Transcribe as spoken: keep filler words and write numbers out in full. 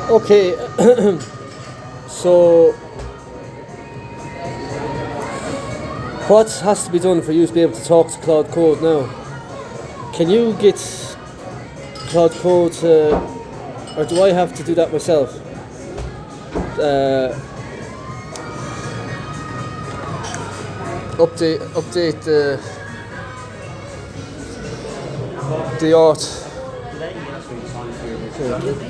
Okay, so what has to be done for you to be able to talk to Cloud Code now? Can you get Cloud Code to, or do I have to do that myself? Uh, update, update the the art.